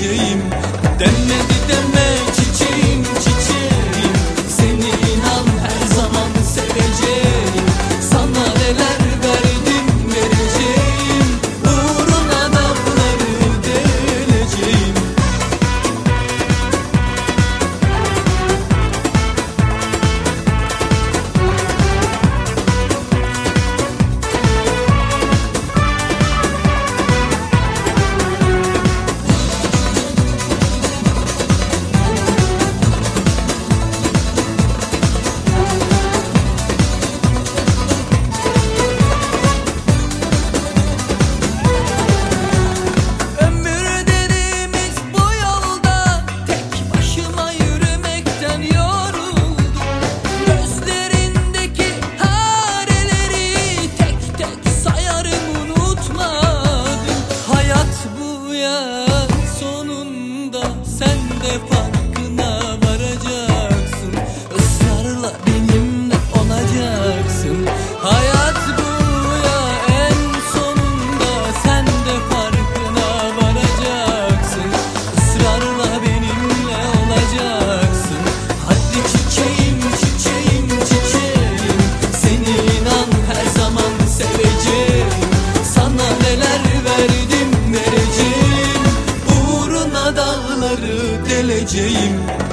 deleceğim. Demedi deme çiçeğim çiçeğim, seni inan her zaman seveceğim. Sana neler verdim vereceğim, uğruna dağları deleceğim. Sonunda sen de farkına varacaksın. Israrla benimle olacaksın. Hayat bu ya, en sonunda sen de farkına varacaksın. Israrla benimle olacaksın. Hadi çiçeğim çiçeğim çiçeğim, seni inan her zaman seveceğim. Sana neler verdim vereceğim, dağları deleceğim.